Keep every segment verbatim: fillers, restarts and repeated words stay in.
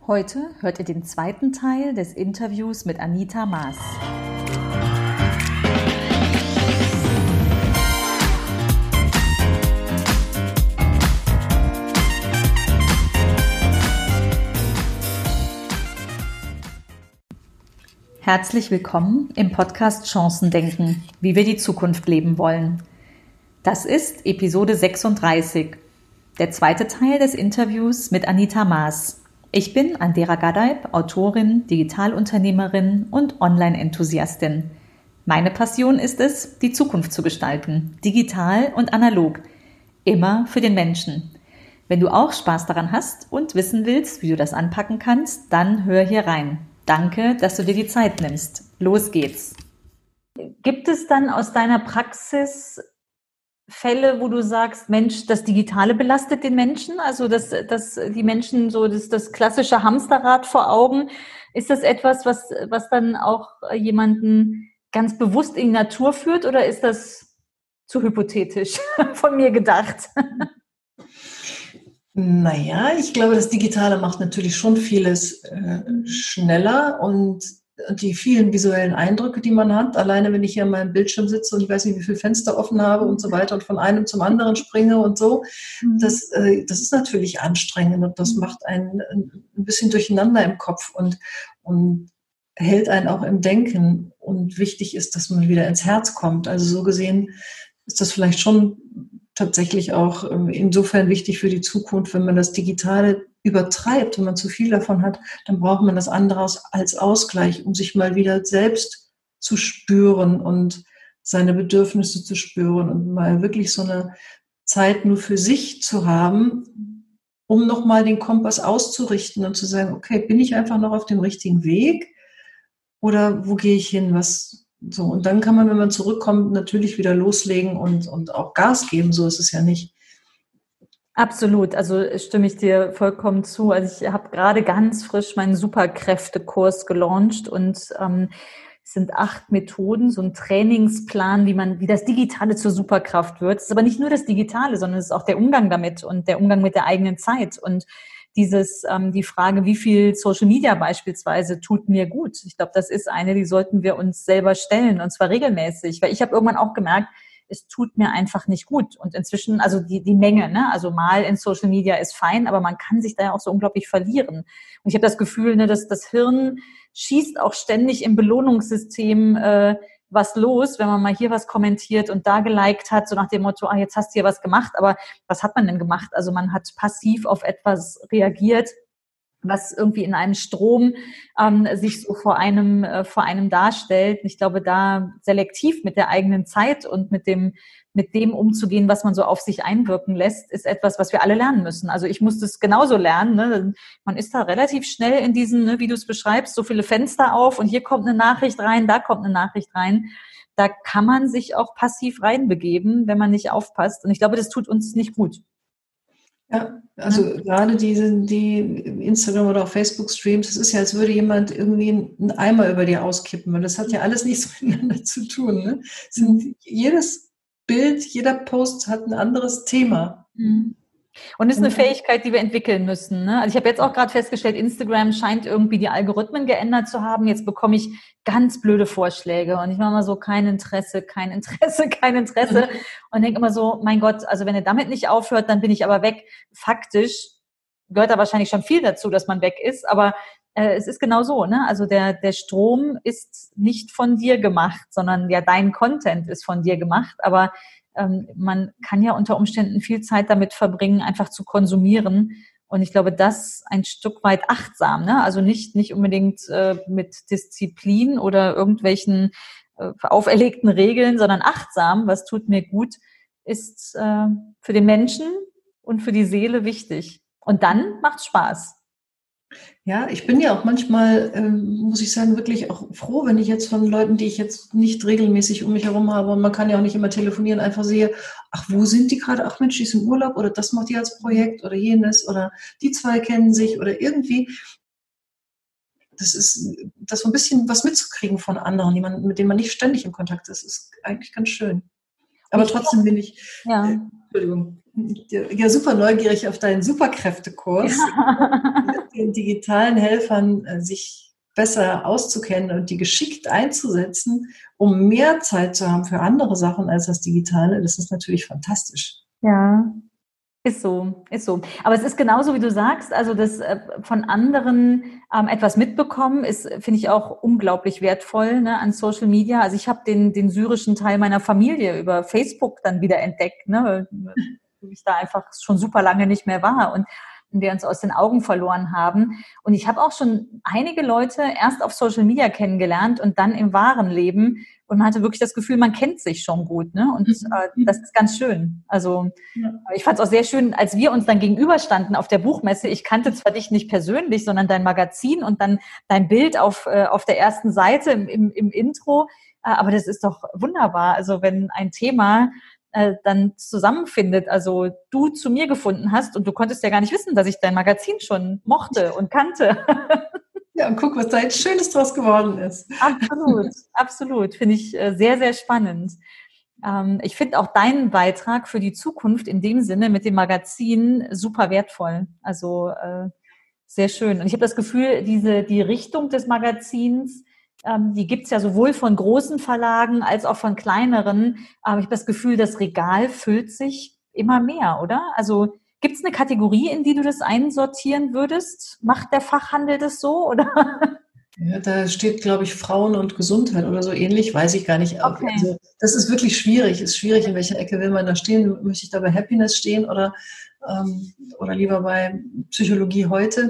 Heute hört ihr den zweiten Teil des Interviews mit Anita Maaß. Herzlich willkommen im Podcast Chancendenken, wie wir die Zukunft leben wollen. Das ist Episode sechsunddreißig, der zweite Teil des Interviews mit Anita Maaß. Ich bin Andera Gadeib, Autorin, Digitalunternehmerin und Online-Enthusiastin. Meine Passion ist es, die Zukunft zu gestalten, digital und analog, immer für den Menschen. Wenn du auch Spaß daran hast und wissen willst, wie du das anpacken kannst, dann hör hier rein. Danke, dass du dir die Zeit nimmst. Los geht's. Gibt es dann aus deiner Praxis Fälle, wo du sagst, Mensch, das Digitale belastet den Menschen? Also, dass, dass die Menschen so das, das klassische Hamsterrad vor Augen. Ist das etwas, was, was dann auch jemanden ganz bewusst in die Natur führt, oder ist das zu hypothetisch von mir gedacht? Naja, ich glaube, das Digitale macht natürlich schon vieles äh, schneller und die vielen visuellen Eindrücke, die man hat, alleine wenn ich hier an meinem Bildschirm sitze und ich weiß nicht, wie viele Fenster offen habe und so weiter und von einem zum anderen springe und so, das, äh, das ist natürlich anstrengend und das macht einen ein bisschen durcheinander im Kopf und, und hält einen auch im Denken. Und wichtig ist, dass man wieder ins Herz kommt. Also so gesehen ist das vielleicht schon tatsächlich auch insofern wichtig für die Zukunft, wenn man das Digitale übertreibt, wenn man zu viel davon hat, dann braucht man das andere als Ausgleich, um sich mal wieder selbst zu spüren und seine Bedürfnisse zu spüren und mal wirklich so eine Zeit nur für sich zu haben, um nochmal den Kompass auszurichten und zu sagen, okay, bin ich einfach noch auf dem richtigen Weg oder wo gehe ich hin, was so, und dann kann man, wenn man zurückkommt, natürlich wieder loslegen und, und auch Gas geben, so ist es ja nicht. Absolut, also stimme ich dir vollkommen zu. Also ich habe gerade ganz frisch meinen Superkräftekurs gelauncht und ähm, es sind acht Methoden, so ein Trainingsplan, wie man, wie das Digitale zur Superkraft wird. Es ist aber nicht nur das Digitale, sondern es ist auch der Umgang damit und der Umgang mit der eigenen Zeit und dieses, ähm, die Frage, wie viel Social Media beispielsweise tut mir gut. Ich glaube, das ist eine, die sollten wir uns selber stellen und zwar regelmäßig, weil ich habe irgendwann auch gemerkt, es tut mir einfach nicht gut. Und inzwischen, also die, die Menge, ne, also mal in Social Media ist fein, aber man kann sich da ja auch so unglaublich verlieren. Und ich habe das Gefühl, ne, dass das Hirn schießt auch ständig im Belohnungssystem äh, was los, wenn man mal hier was kommentiert und da geliked hat, so nach dem Motto, ah, jetzt hast du hier was gemacht, aber was hat man denn gemacht? Also man hat passiv auf etwas reagiert, was irgendwie in einem Strom ähm, sich so vor einem äh, vor einem darstellt. Ich glaube, da selektiv mit der eigenen Zeit und mit dem mit dem umzugehen, was man so auf sich einwirken lässt, ist etwas, was wir alle lernen müssen. Also ich musste es genauso lernen. Ne? Man ist da relativ schnell in diesen, ne, wie du es beschreibst, so viele Fenster auf und hier kommt eine Nachricht rein, da kommt eine Nachricht rein. Da kann man sich auch passiv reinbegeben, wenn man nicht aufpasst. Und ich glaube, das tut uns nicht gut. Ja, also ja. Gerade diese, die Instagram- oder auch Facebook-Streams, es ist ja, als würde jemand irgendwie einen Eimer über dir auskippen. Und das hat ja alles nichts miteinander zu tun. Ne? Sind, jedes Bild, jeder Post hat ein anderes Thema. Mhm. Und das ist eine Fähigkeit, die wir entwickeln müssen. Ne? Also ich habe jetzt auch gerade festgestellt, Instagram scheint irgendwie die Algorithmen geändert zu haben. Jetzt bekomme ich ganz blöde Vorschläge und ich mache mal so, kein Interesse, kein Interesse, kein Interesse und denke immer so, mein Gott, also wenn er damit nicht aufhört, dann bin ich aber weg. Faktisch gehört da wahrscheinlich schon viel dazu, dass man weg ist, aber äh, es ist genau so, ne? Also der, der Strom ist nicht von dir gemacht, sondern ja, dein Content ist von dir gemacht, aber man kann ja unter Umständen viel Zeit damit verbringen, einfach zu konsumieren. Und ich glaube, das ein Stück weit achtsam, ne? Also nicht, nicht unbedingt äh, mit Disziplin oder irgendwelchen äh, auferlegten Regeln, sondern achtsam, was tut mir gut, ist äh, für den Menschen und für die Seele wichtig. Und dann macht's Spaß. Ja, ich bin ja auch manchmal, ähm, muss ich sagen, wirklich auch froh, wenn ich jetzt von Leuten, die ich jetzt nicht regelmäßig um mich herum habe, und man kann ja auch nicht immer telefonieren, einfach sehe, ach, wo sind die gerade? Ach Mensch, die ist im Urlaub oder das macht die als Projekt oder jenes oder die zwei kennen sich oder irgendwie. Das ist, das so ein bisschen was mitzukriegen von anderen, die man, mit denen man nicht ständig in Kontakt ist, ist eigentlich ganz schön. Aber trotzdem bin ich, ja. äh, Entschuldigung, ja, super neugierig auf deinen Superkräftekurs, ja. Mit den digitalen Helfern äh, sich besser auszukennen und die geschickt einzusetzen, um mehr Zeit zu haben für andere Sachen als das Digitale. Das ist natürlich fantastisch. Ja. Ist so, ist so. Aber es ist genauso, wie du sagst, also das äh, von anderen ähm, etwas mitbekommen ist, finde ich auch unglaublich wertvoll, ne, an Social Media. Also ich habe den, den syrischen Teil meiner Familie über Facebook dann wieder entdeckt, ne, weil ich da einfach schon super lange nicht mehr war und wir uns aus den Augen verloren haben. Und ich habe auch schon einige Leute erst auf Social Media kennengelernt und dann im wahren Leben. Und man hatte wirklich das Gefühl, man kennt sich schon gut, ne? Und äh, das ist ganz schön. Also ja. Ich fand es auch sehr schön, als wir uns dann gegenüberstanden auf der Buchmesse. Ich kannte zwar dich nicht persönlich, sondern dein Magazin und dann dein Bild auf äh, auf der ersten Seite im, im, im Intro. Äh, aber das ist doch wunderbar. Also wenn ein Thema äh, dann zusammenfindet, also du zu mir gefunden hast und du konntest ja gar nicht wissen, dass ich dein Magazin schon mochte und kannte. Ja, und guck, was da jetzt Schönes draus geworden ist. Absolut, absolut. Finde ich sehr, sehr spannend. Ich finde auch deinen Beitrag für die Zukunft in dem Sinne mit dem Magazin super wertvoll. Also sehr schön. Und ich habe das Gefühl, diese die Richtung des Magazins, die gibt's ja sowohl von großen Verlagen als auch von kleineren. Aber ich habe das Gefühl, das Regal füllt sich immer mehr, oder? Also gibt es eine Kategorie, in die du das einsortieren würdest? Macht der Fachhandel das so, oder? Ja, da steht, glaube ich, Frauen und Gesundheit oder so ähnlich, weiß ich gar nicht. Okay. Also, das ist wirklich schwierig. Ist schwierig, in welcher Ecke will man da stehen? Möchte ich da bei Happiness stehen oder, ähm, oder lieber bei Psychologie heute?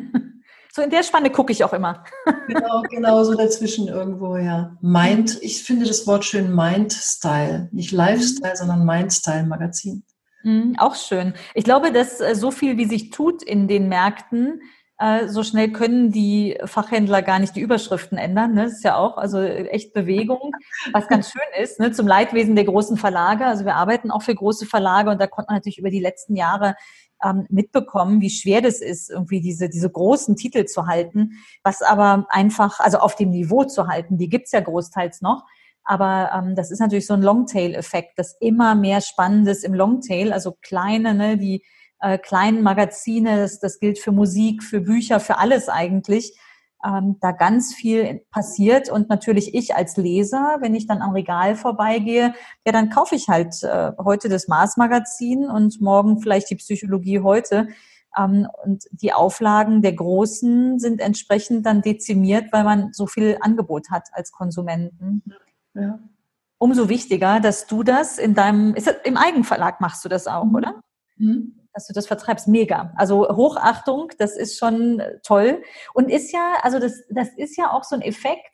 So in der Spanne gucke ich auch immer. Genau, genau, so dazwischen irgendwo, ja. Mind, ich finde das Wort schön, Mind-Style. Nicht Lifestyle, sondern Mind-Style-Magazin. Auch schön. Ich glaube, dass so viel, wie sich tut in den Märkten, so schnell können die Fachhändler gar nicht die Überschriften ändern. Ne? Das ist ja auch also echt Bewegung, was ganz schön ist, ne? Zum Leidwesen der großen Verlage. Also wir arbeiten auch für große Verlage und da konnte man natürlich über die letzten Jahre ähm, mitbekommen, wie schwer das ist, irgendwie diese diese großen Titel zu halten, was aber einfach, also auf dem Niveau zu halten, die gibt's ja großteils noch. Aber ähm, das ist natürlich so ein Longtail-Effekt, dass immer mehr Spannendes im Longtail, also kleine, ne, die äh, kleinen Magazine, das, das gilt für Musik, für Bücher, für alles eigentlich, ähm, da ganz viel passiert. Und natürlich ich als Leser, wenn ich dann am Regal vorbeigehe, ja, dann kaufe ich halt äh, heute das Mars-Magazin und morgen vielleicht die Psychologie heute. Ähm, und die Auflagen der Großen sind entsprechend dann dezimiert, weil man so viel Angebot hat als Konsumenten. Ja. Umso wichtiger, dass du das in deinem, ist das, im Eigenverlag machst du das auch, mhm. oder? Mhm. Dass du das vertreibst, mega. Also Hochachtung, das ist schon toll. Und ist ja, also das, das ist ja auch so ein Effekt,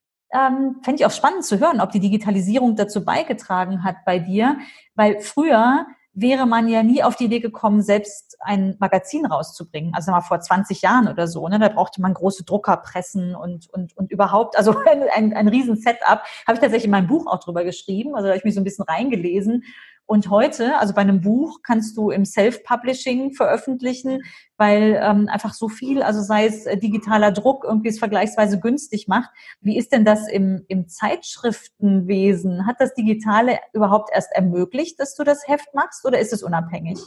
ähm, fände ich auch spannend zu hören, ob die Digitalisierung dazu beigetragen hat bei dir, weil früher wäre man ja nie auf die Idee gekommen, selbst ein Magazin rauszubringen. Also mal vor zwanzig Jahren oder so, ne? Da brauchte man große Druckerpressen und und und überhaupt, also ein, ein, ein riesen Setup. Habe ich tatsächlich in meinem Buch auch drüber geschrieben, also da habe ich mich so ein bisschen reingelesen. Und heute, also bei einem Buch kannst du im Self-Publishing veröffentlichen, weil ähm, einfach so viel, also sei es äh, digitaler Druck, irgendwie es vergleichsweise günstig macht. Wie ist denn das im, im Zeitschriftenwesen? Hat das Digitale überhaupt erst ermöglicht, dass du das Heft machst, oder ist es unabhängig?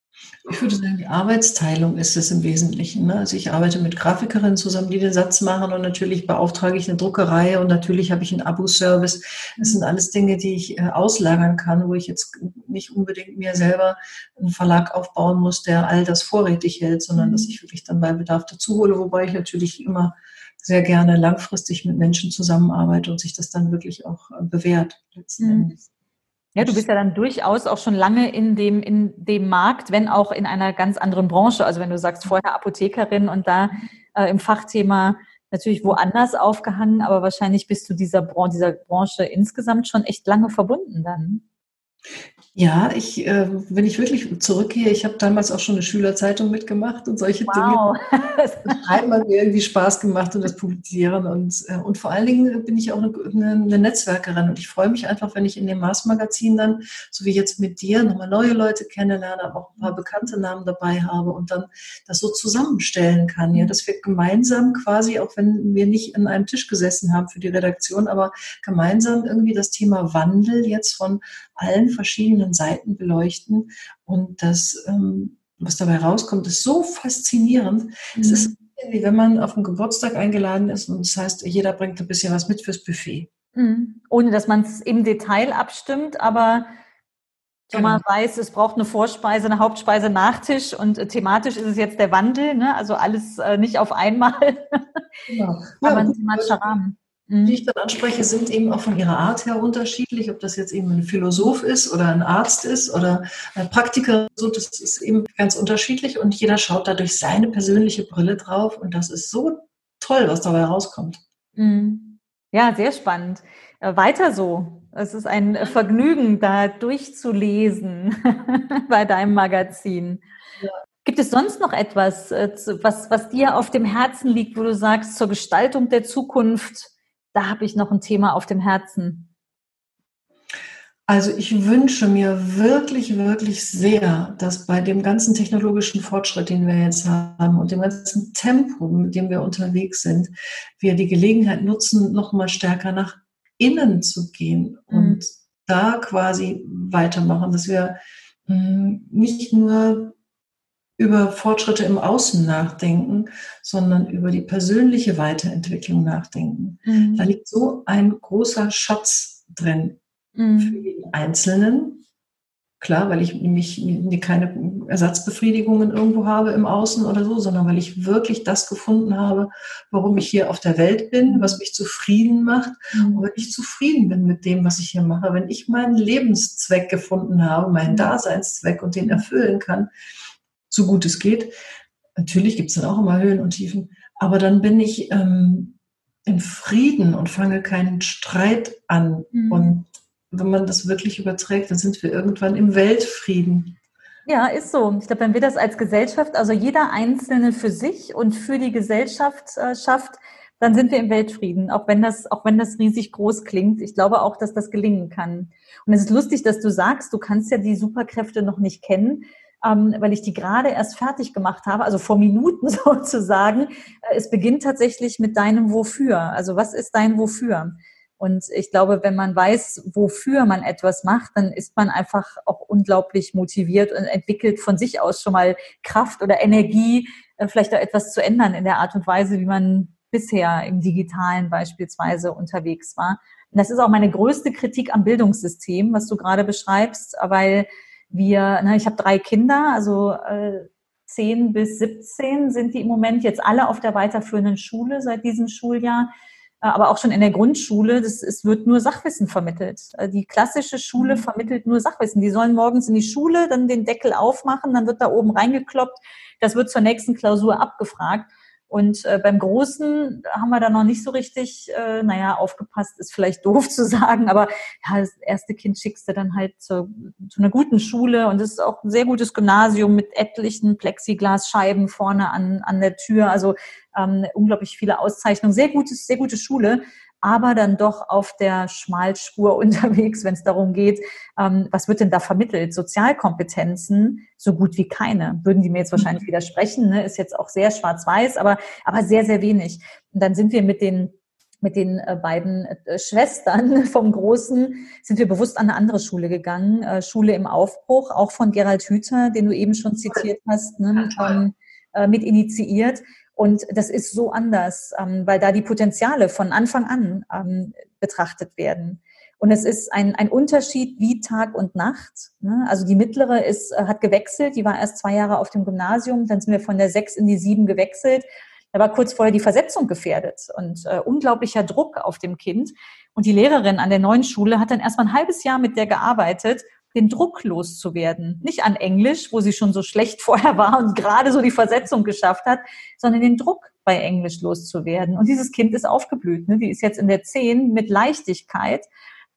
Ich würde sagen, die Arbeitsteilung ist es im Wesentlichen. Ne? Also ich arbeite mit Grafikerinnen zusammen, die den Satz machen, und natürlich beauftrage ich eine Druckerei und natürlich habe ich einen Abo-Service. Das sind alles Dinge, die ich äh, auslagern kann, wo ich jetzt nicht unbedingt mir selber einen Verlag aufbauen muss, der all das vorrätig hält, sondern dass ich wirklich dann bei Bedarf dazu hole, wobei ich natürlich immer sehr gerne langfristig mit Menschen zusammenarbeite und sich das dann wirklich auch äh, bewährt letzten mhm. Endes. Ja, du bist ja dann durchaus auch schon lange in dem, in dem Markt, wenn auch in einer ganz anderen Branche. Also wenn du sagst, vorher Apothekerin und da äh, im Fachthema natürlich woanders aufgehangen, aber wahrscheinlich bist du dieser, Bran- dieser Branche insgesamt schon echt lange verbunden dann. Ja, ich, äh, wenn ich wirklich zurückgehe, ich habe damals auch schon eine Schülerzeitung mitgemacht und solche Dinge. Wow. Das Schreiben hat mir irgendwie Spaß gemacht und das Publizieren und, äh, und vor allen Dingen bin ich auch eine, eine, eine Netzwerkerin und ich freue mich einfach, wenn ich in dem Mars-Magazin dann, so wie jetzt mit dir, nochmal neue Leute kennenlerne, aber auch ein paar bekannte Namen dabei habe und dann das so zusammenstellen kann, ja, dass wir gemeinsam quasi, auch wenn wir nicht an einem Tisch gesessen haben für die Redaktion, aber gemeinsam irgendwie das Thema Wandel jetzt von allen verschiedenen Seiten beleuchten und das, ähm, was dabei rauskommt, ist so faszinierend. Es ist Mhm. wie wenn man auf einen Geburtstag eingeladen ist und das heißt, jeder bringt ein bisschen was mit fürs Buffet. Mhm. Ohne dass man es im Detail abstimmt, aber schon mal Genau. weiß, es braucht eine Vorspeise, eine Hauptspeise, Nachtisch und äh, thematisch ist es jetzt der Wandel, ne? Also alles äh, nicht auf einmal, Genau. aber Ja, ein gut, die thematischer Leute, Rahmen. die ich Mhm. dann anspreche, sind eben auch von ihrer Art her unterschiedlich, ob das jetzt eben ein Philosoph ist oder ein Arzt ist oder ein Praktiker, so, das ist eben ganz unterschiedlich und jeder schaut da durch seine persönliche Brille drauf und das ist so toll, was dabei rauskommt. Mhm. Ja, sehr spannend. Äh, weiter so. Es ist ein äh, Vergnügen, da durchzulesen bei deinem Magazin. Gibt es sonst noch etwas, äh, zu- was, was dir auf dem Herzen liegt, wo du sagst, zur Gestaltung der Zukunft, da habe ich noch ein Thema auf dem Herzen? Also ich wünsche mir wirklich, wirklich sehr, dass bei dem ganzen technologischen Fortschritt, den wir jetzt haben und dem ganzen Tempo, mit dem wir unterwegs sind, wir die Gelegenheit nutzen, noch mal stärker nach innen zu gehen Mhm. und da quasi weitermachen, dass wir mh, nicht nur über Fortschritte im Außen nachdenken, sondern über die persönliche Weiterentwicklung nachdenken. Da Mhm. liegt so ein großer Schatz drin für Mhm. jeden Einzelnen. Klar, weil ich nämlich keine Ersatzbefriedigungen irgendwo habe im Außen oder so, sondern weil ich wirklich das gefunden habe, warum ich hier auf der Welt bin, was mich zufrieden macht. Und Mhm. wenn ich zufrieden bin mit dem, was ich hier mache, wenn ich meinen Lebenszweck gefunden habe, meinen Mhm. Daseinszweck und den erfüllen kann, so gut es geht. Natürlich gibt es dann auch immer Höhen und Tiefen, aber dann bin ich ähm, im Frieden und fange keinen Streit an. Mhm. Und wenn man das wirklich überträgt, dann sind wir irgendwann im Weltfrieden. Ja, ist so. Ich glaube, wenn wir das als Gesellschaft, also jeder Einzelne für sich und für die Gesellschaft äh, schafft, dann sind wir im Weltfrieden, auch wenn das, auch wenn das riesig groß klingt. Ich glaube auch, dass das gelingen kann. Und es ist lustig, dass du sagst, du kannst ja die Superkräfte noch nicht kennen, ähm, weil ich die gerade erst fertig gemacht habe, also vor Minuten sozusagen. Äh, Es beginnt tatsächlich mit deinem Wofür. Also was ist dein Wofür? Und ich glaube, wenn man weiß, wofür man etwas macht, dann ist man einfach auch unglaublich motiviert und entwickelt von sich aus schon mal Kraft oder Energie, äh, vielleicht auch etwas zu ändern in der Art und Weise, wie man bisher im Digitalen beispielsweise unterwegs war. Und das ist auch meine größte Kritik am Bildungssystem, was du gerade beschreibst, weil wir, ne, ich habe drei Kinder, also äh, zehn bis siebzehn sind die im Moment jetzt alle auf der weiterführenden Schule seit diesem Schuljahr, aber auch schon in der Grundschule, das, es wird nur Sachwissen vermittelt. Die klassische Schule vermittelt nur Sachwissen. Die sollen morgens in die Schule, dann den Deckel aufmachen, dann wird da oben reingekloppt, das wird zur nächsten Klausur abgefragt. Und äh, beim Großen haben wir da noch nicht so richtig, äh, naja, aufgepasst, ist vielleicht doof zu sagen, aber ja, das erste Kind schickst du dann halt zu, zu einer guten Schule und das ist auch ein sehr gutes Gymnasium mit etlichen Plexiglasscheiben vorne an, an der Tür, also ähm, unglaublich viele Auszeichnungen, sehr gutes, sehr gute Schule, aber dann doch auf der Schmalspur unterwegs, wenn es darum geht, ähm, was wird denn da vermittelt? Sozialkompetenzen, so gut wie keine. Würden die mir jetzt wahrscheinlich widersprechen, ne? Ist jetzt auch sehr schwarz-weiß, aber, aber sehr, sehr wenig. Und dann sind wir mit den mit den äh, beiden äh, Schwestern vom Großen sind wir bewusst an eine andere Schule gegangen, äh, Schule im Aufbruch, auch von Gerald Hüther, den du eben schon zitiert hast, ne, ähm, äh, mit initiiert. Und das ist so anders, ähm, weil da die Potenziale von Anfang an ähm, betrachtet werden. Und es ist ein, ein Unterschied wie Tag und Nacht. Ne? Also die mittlere ist, äh, hat gewechselt, die war erst zwei Jahre auf dem Gymnasium, dann sind wir von der sechs in die sieben gewechselt. Da war kurz vorher die Versetzung gefährdet und äh, unglaublicher Druck auf dem Kind. Und die Lehrerin an der neuen Schule hat dann erst mal ein halbes Jahr mit der gearbeitet, den Druck loszuwerden. Nicht an Englisch, wo sie schon so schlecht vorher war und gerade so die Versetzung geschafft hat, sondern den Druck bei Englisch loszuwerden. Und dieses Kind ist aufgeblüht. Ne? Die ist jetzt in der zehn mit Leichtigkeit.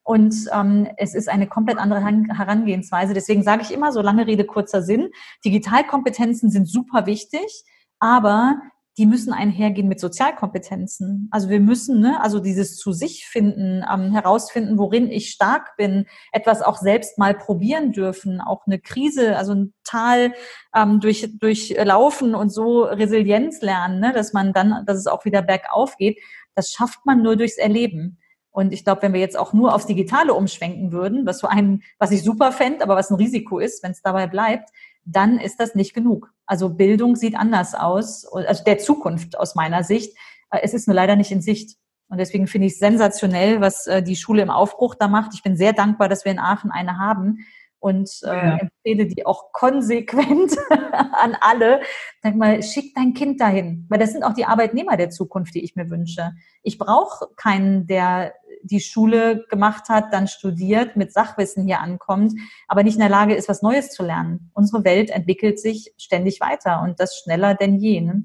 Und ähm, es ist eine komplett andere Herangehensweise. Deswegen sage ich immer, so lange Rede, kurzer Sinn, Digitalkompetenzen sind super wichtig, aber die müssen einhergehen mit Sozialkompetenzen. Also wir müssen, ne, also dieses zu sich finden, ähm, herausfinden, worin ich stark bin, etwas auch selbst mal probieren dürfen, auch eine Krise, also ein Tal ähm, durch durchlaufen und so Resilienz lernen, ne, dass man dann, dass es auch wieder bergauf geht. Das schafft man nur durchs Erleben. Und ich glaube, wenn wir jetzt auch nur aufs Digitale umschwenken würden, was so ein, was ich super fände, aber was ein Risiko ist, wenn es dabei bleibt, dann ist das nicht genug. Also Bildung sieht anders aus, also der Zukunft aus meiner Sicht. Es ist nur leider nicht in Sicht. Und deswegen finde ich es sensationell, was die Schule im Aufbruch da macht. Ich bin sehr dankbar, dass wir in Aachen eine haben und äh, ja. empfehle die auch konsequent an alle. Sag mal, schick dein Kind dahin, weil das sind auch die Arbeitnehmer der Zukunft, die ich mir wünsche. Ich brauche keinen, der die Schule gemacht hat, dann studiert, mit Sachwissen hier ankommt, aber nicht in der Lage ist, was Neues zu lernen. Unsere Welt entwickelt sich ständig weiter und das schneller denn je. Ne?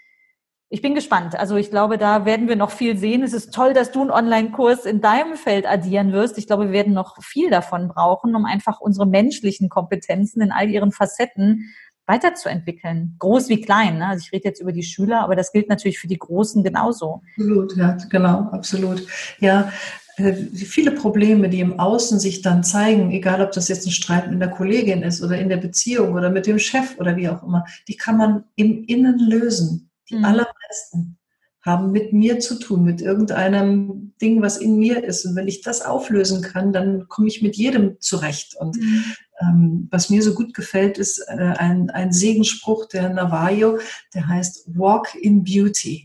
Ich bin gespannt. Also ich glaube, da werden wir noch viel sehen. Es ist toll, dass du einen Online-Kurs in deinem Feld addieren wirst. Ich glaube, wir werden noch viel davon brauchen, um einfach unsere menschlichen Kompetenzen in all ihren Facetten weiterzuentwickeln. Groß wie klein. Ne? Also ich rede jetzt über die Schüler, aber das gilt natürlich für die Großen genauso. Absolut, ja, genau, absolut. Ja, äh, viele Probleme, die im Außen sich dann zeigen, egal ob das jetzt ein Streit mit einer Kollegin ist oder in der Beziehung oder mit dem Chef oder wie auch immer, die kann man im Innen lösen. Die mhm. allermeisten haben mit mir zu tun, mit irgendeinem Ding, was in mir ist. Und wenn ich das auflösen kann, dann komme ich mit jedem zurecht. Und mhm. ähm, was mir so gut gefällt, ist äh, ein, ein Segensspruch der Navajo, der heißt Walk in Beauty.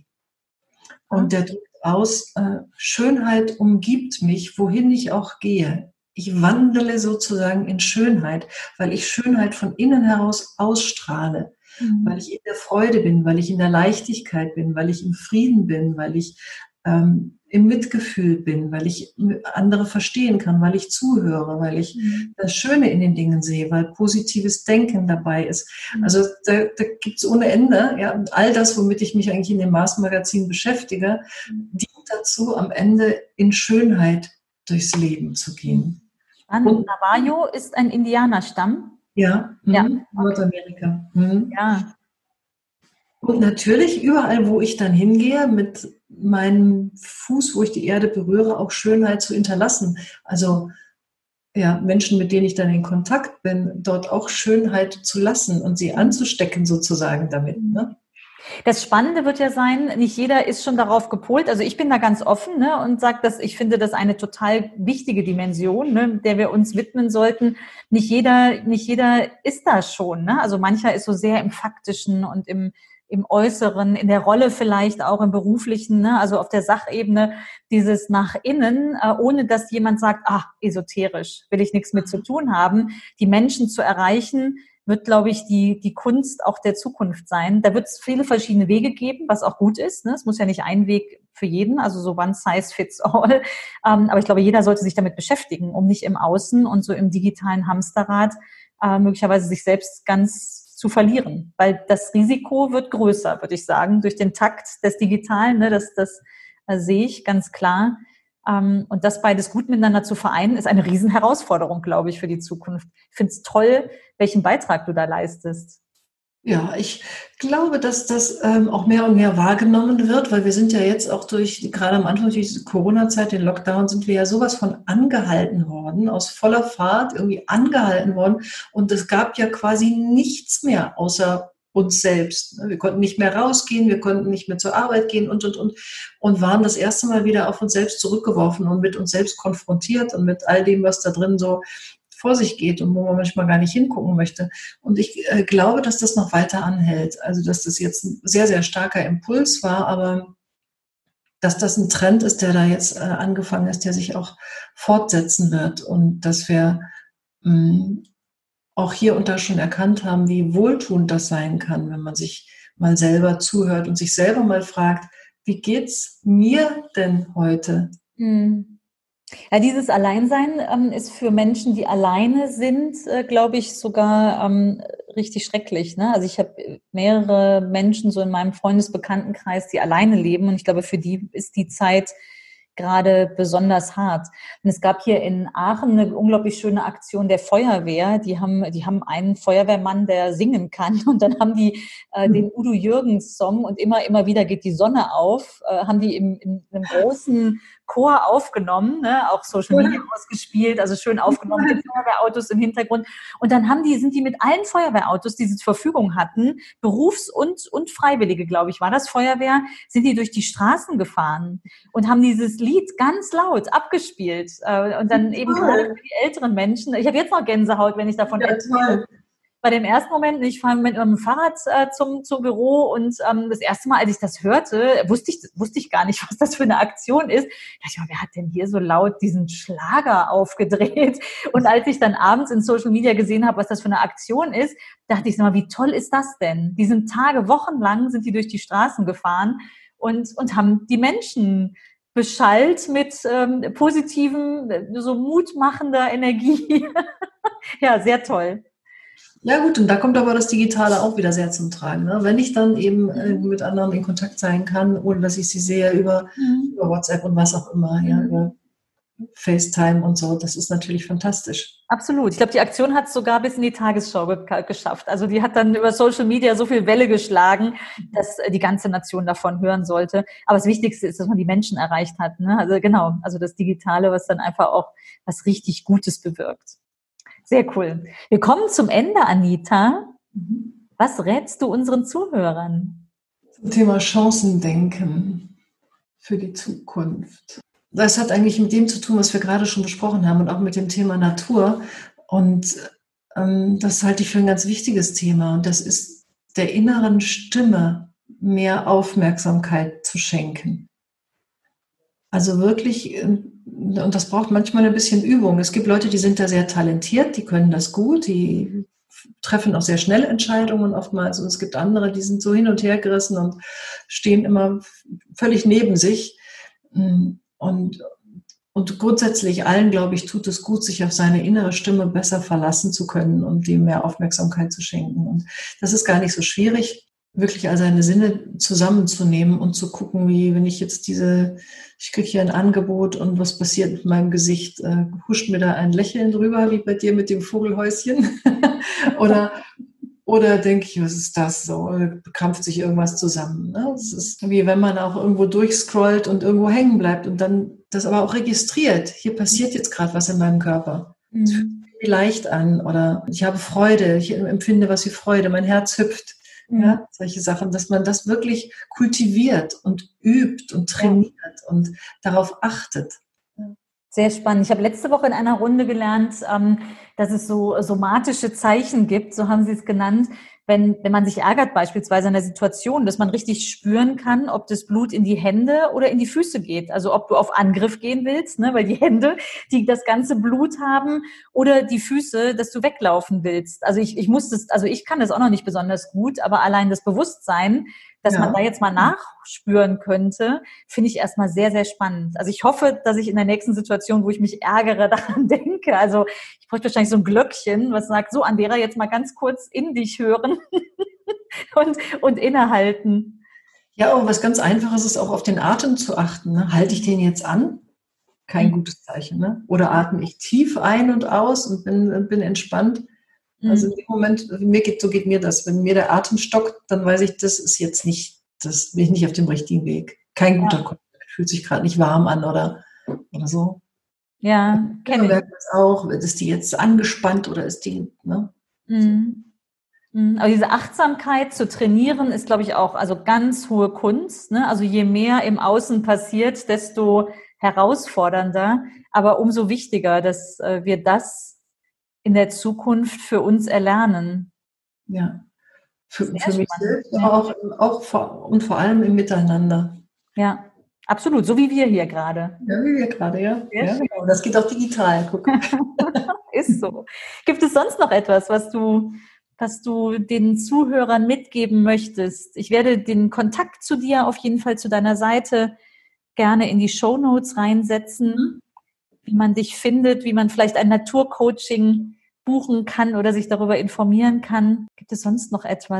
Und der drückt aus, äh, Schönheit umgibt mich, wohin ich auch gehe. Ich wandele sozusagen in Schönheit, weil ich Schönheit von innen heraus ausstrahle. Mhm. Weil ich in der Freude bin, weil ich in der Leichtigkeit bin, weil ich im Frieden bin, weil ich ähm, im Mitgefühl bin, weil ich andere verstehen kann, weil ich zuhöre, weil ich mhm. das Schöne in den Dingen sehe, weil positives Denken dabei ist. Mhm. Also da, da gibt es ohne Ende, ja, und all das, womit ich mich eigentlich in dem Mars-Magazin beschäftige, mhm. dient dazu, am Ende in Schönheit durchs Leben zu gehen. Spannend. Und Navajo ist ein Indianerstamm. Ja, ja. Mhm. Nordamerika. Mhm. Ja. Und natürlich überall, wo ich dann hingehe, mit meinem Fuß, wo ich die Erde berühre, auch Schönheit zu hinterlassen. Also ja, Menschen, mit denen ich dann in Kontakt bin, dort auch Schönheit zu lassen und sie anzustecken sozusagen damit. Ne? Das Spannende wird ja sein, nicht jeder ist schon darauf gepolt. Also ich bin da ganz offen, ne, und sage, dass ich finde, das eine total wichtige Dimension, ne, der wir uns widmen sollten. Nicht jeder, nicht jeder ist da schon. Ne? Also mancher ist so sehr im Faktischen und im im Äußeren, in der Rolle vielleicht auch im Beruflichen, ne? Also auf der Sachebene, dieses nach innen, äh, ohne dass jemand sagt, ach, esoterisch, will ich nichts mit zu tun haben, die Menschen zu erreichen, wird, glaube ich, die die Kunst auch der Zukunft sein. Da wird es viele verschiedene Wege geben, was auch gut ist. Ne? Es muss ja nicht ein Weg für jeden, also so one size fits all. Ähm, aber ich glaube, jeder sollte sich damit beschäftigen, um nicht im Außen und so im digitalen Hamsterrad äh, möglicherweise sich selbst ganz zu verlieren, weil das Risiko wird größer, würde ich sagen, durch den Takt des Digitalen, ne, das, das äh, sehe ich ganz klar. Ähm, und das beides gut miteinander zu vereinen, ist eine Riesenherausforderung, glaube ich, für die Zukunft. Ich finde es toll, welchen Beitrag du da leistest. Ja, ich glaube, dass das ähm, auch mehr und mehr wahrgenommen wird, weil wir sind ja jetzt auch durch, gerade am Anfang durch die Corona-Zeit, den Lockdown, sind wir ja sowas von angehalten worden, aus voller Fahrt irgendwie angehalten worden. Und es gab ja quasi nichts mehr außer uns selbst. Wir konnten nicht mehr rausgehen, wir konnten nicht mehr zur Arbeit gehen und, und, und, und waren das erste Mal wieder auf uns selbst zurückgeworfen und mit uns selbst konfrontiert und mit all dem, was da drin so vor sich geht und wo man manchmal gar nicht hingucken möchte. Und ich äh, glaube, dass das noch weiter anhält. Also, dass das jetzt ein sehr, sehr starker Impuls war, aber dass das ein Trend ist, der da jetzt äh, angefangen ist, der sich auch fortsetzen wird und dass wir mh, auch hier und da schon erkannt haben, wie wohltuend das sein kann, wenn man sich mal selber zuhört und sich selber mal fragt, wie geht's mir denn heute? Hm. Ja, dieses Alleinsein ähm, ist für Menschen, die alleine sind, äh, glaube ich, sogar ähm, richtig schrecklich. Ne? Also ich habe mehrere Menschen so in meinem Freundesbekanntenkreis, die alleine leben und ich glaube, für die ist die Zeit gerade besonders hart. Und es gab hier in Aachen eine unglaublich schöne Aktion der Feuerwehr. Die haben, die haben einen Feuerwehrmann, der singen kann. Und dann haben die äh, den Udo Jürgens Song und immer, immer wieder geht die Sonne auf, äh, haben die im, in einem großen Chor aufgenommen, ne? Auch Social Media ausgespielt, also schön aufgenommen mit Feuerwehrautos im Hintergrund. Und dann haben die, sind die mit allen Feuerwehrautos, die sie zur Verfügung hatten, Berufs- und, und Freiwillige, glaube ich, war das Feuerwehr, sind die durch die Straßen gefahren und haben dieses Lied ganz laut abgespielt. Und dann eben gerade für die älteren Menschen. Ich habe jetzt noch Gänsehaut, wenn ich davon ja, erzähle. Bei dem ersten Moment, ich fahre mit meinem Fahrrad äh, zum, zum Büro und ähm, das erste Mal, als ich das hörte, wusste ich, wusste ich gar nicht, was das für eine Aktion ist. Da dachte ich mal, wer hat denn hier so laut diesen Schlager aufgedreht? Und als ich dann abends in Social Media gesehen habe, was das für eine Aktion ist, dachte ich, sag mal, wie toll ist das denn? Die sind Tage, wochenlang sind die durch die Straßen gefahren und, und haben die Menschen beschallt mit ähm, positiven, so mutmachender Energie. Ja, sehr toll. Ja gut, und da kommt aber das Digitale auch wieder sehr zum Tragen. Ne? Wenn ich dann eben äh, mit anderen in Kontakt sein kann, ohne dass ich sie sehe über, mhm. über WhatsApp und was auch immer, ja, über FaceTime und so, das ist natürlich fantastisch. Absolut. Ich glaube, die Aktion hat es sogar bis in die Tagesschau ge- geschafft. Also die hat dann über Social Media so viel Welle geschlagen, dass die ganze Nation davon hören sollte. Aber das Wichtigste ist, dass man die Menschen erreicht hat. Ne? Also genau, also das Digitale, was dann einfach auch was richtig Gutes bewirkt. Sehr cool. Wir kommen zum Ende, Anita. Was rätst du unseren Zuhörern? Zum Thema Chancendenken für die Zukunft. Das hat eigentlich mit dem zu tun, was wir gerade schon besprochen haben und auch mit dem Thema Natur. Und ähm, das halte ich für ein ganz wichtiges Thema. Und das ist der inneren Stimme mehr Aufmerksamkeit zu schenken. Also wirklich, und das braucht manchmal ein bisschen Übung. Es gibt Leute, die sind da sehr talentiert, die können das gut, die treffen auch sehr schnell Entscheidungen oftmals. Und es gibt andere, die sind so hin und her gerissen und stehen immer völlig neben sich. Und, und grundsätzlich allen, glaube ich, tut es gut, sich auf seine innere Stimme besser verlassen zu können und dem mehr Aufmerksamkeit zu schenken. Und das ist gar nicht so schwierig, wirklich all seine Sinne zusammenzunehmen und zu gucken, wie wenn ich jetzt diese, ich kriege hier ein Angebot und was passiert mit meinem Gesicht, äh, huscht mir da ein Lächeln drüber, wie bei dir mit dem Vogelhäuschen? oder oder denke ich, was ist das so? Oder krampft sich irgendwas zusammen? Ne? Es ist wie wenn man auch irgendwo durchscrollt und irgendwo hängen bleibt und dann das aber auch registriert. Hier passiert jetzt gerade was in meinem Körper. Es fühlt sich leicht an oder ich habe Freude, ich empfinde was wie Freude, mein Herz hüpft. Ja, solche Sachen, dass man das wirklich kultiviert und übt und trainiert ja. und darauf achtet. Sehr spannend. Ich habe letzte Woche in einer Runde gelernt, dass es so somatische Zeichen gibt, so haben Sie es genannt, wenn, wenn man sich ärgert beispielsweise in der Situation, dass man richtig spüren kann, ob das Blut in die Hände oder in die Füße geht. Also ob du auf Angriff gehen willst, ne, weil die Hände, die das ganze Blut haben, oder die Füße, dass du weglaufen willst. Also ich, ich muss das, also ich kann das auch noch nicht besonders gut, aber allein das Bewusstsein, dass ja. man da jetzt mal nachspüren könnte, finde ich erstmal sehr, sehr spannend. Also ich hoffe, dass ich in der nächsten Situation, wo ich mich ärgere, daran denke. Also ich bräuchte wahrscheinlich so ein Glöckchen, was sagt, so Andrea, jetzt mal ganz kurz in dich hören und, und innehalten. Ja, aber was ganz Einfaches ist auch auf den Atem zu achten. Ne? Halte ich den jetzt an? Kein gutes Zeichen. Ne? Oder atme ich tief ein und aus und bin, bin entspannt? Also in dem Moment, mir geht, so geht mir das. Wenn mir der Atem stockt, dann weiß ich, das ist jetzt nicht, das bin ich nicht auf dem richtigen Weg. Kein guter ja. Kontakt, fühlt sich gerade nicht warm an oder, oder so. Ja, kenne ich. Merkt das auch, ist die jetzt angespannt oder ist die, ne? Mhm. Aber diese Achtsamkeit zu trainieren ist, glaube ich, auch also ganz hohe Kunst. Ne? Also je mehr im Außen passiert, desto herausfordernder, aber umso wichtiger, dass äh, wir das in der Zukunft für uns erlernen. Ja, für, für mich selbst, aber auch, auch vor, und vor allem im Miteinander. Ja, absolut, so wie wir hier gerade. Ja, wie wir gerade, ja. ja genau. Das geht auch digital, guck. Ist so. Gibt es sonst noch etwas, was du, was du den Zuhörern mitgeben möchtest? Ich werde den Kontakt zu dir auf jeden Fall zu deiner Seite gerne in die Shownotes reinsetzen, mhm. wie man dich findet, wie man vielleicht ein Naturcoaching buchen kann oder sich darüber informieren kann. Gibt es sonst noch etwas?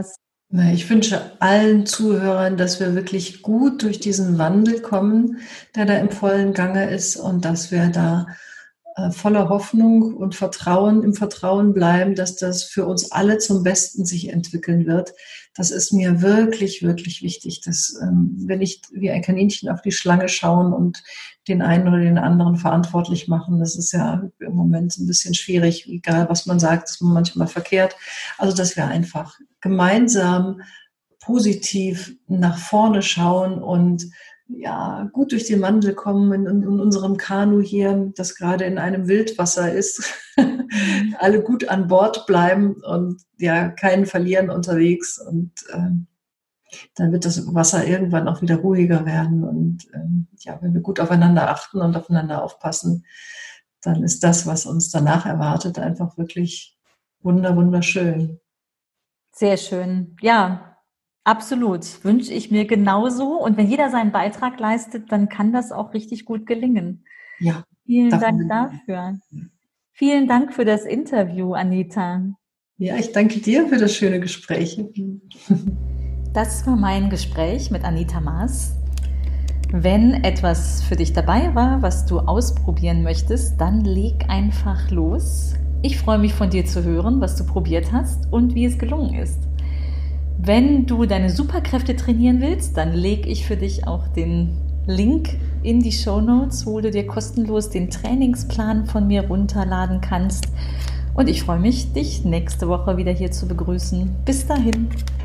Ich wünsche allen Zuhörern, dass wir wirklich gut durch diesen Wandel kommen, der da im vollen Gange ist, und dass wir da äh, voller Hoffnung und Vertrauen im Vertrauen bleiben, dass das für uns alle zum Besten sich entwickeln wird. Das ist mir wirklich, wirklich wichtig, dass ähm, wir nicht wie ein Kaninchen auf die Schlange schauen und den einen oder den anderen verantwortlich machen. Das ist ja im Moment ein bisschen schwierig, egal was man sagt, ist man manchmal verkehrt. Also dass wir einfach gemeinsam positiv nach vorne schauen und ja, gut durch den Wandel kommen in, in unserem Kanu hier, das gerade in einem Wildwasser ist, alle gut an Bord bleiben und ja, keinen verlieren unterwegs, und ähm, dann wird das Wasser irgendwann auch wieder ruhiger werden, und ähm, ja, wenn wir gut aufeinander achten und aufeinander aufpassen, dann ist das, was uns danach erwartet, einfach wirklich wunder, wunderschön. Sehr schön. Ja, absolut. Wünsche ich mir genauso. Und wenn jeder seinen Beitrag leistet, dann kann das auch richtig gut gelingen. Ja. Vielen Dank dafür. Vielen Dank für das Interview, Anita. Ja, ich danke dir für das schöne Gespräch. Das war mein Gespräch mit Anita Maaß. Wenn etwas für dich dabei war, was du ausprobieren möchtest, dann leg einfach los. Ich freue mich, von dir zu hören, was du probiert hast und wie es gelungen ist. Wenn du deine Superkräfte trainieren willst, dann lege ich für dich auch den Link in die Shownotes, wo du dir kostenlos den Trainingsplan von mir runterladen kannst. Und ich freue mich, dich nächste Woche wieder hier zu begrüßen. Bis dahin.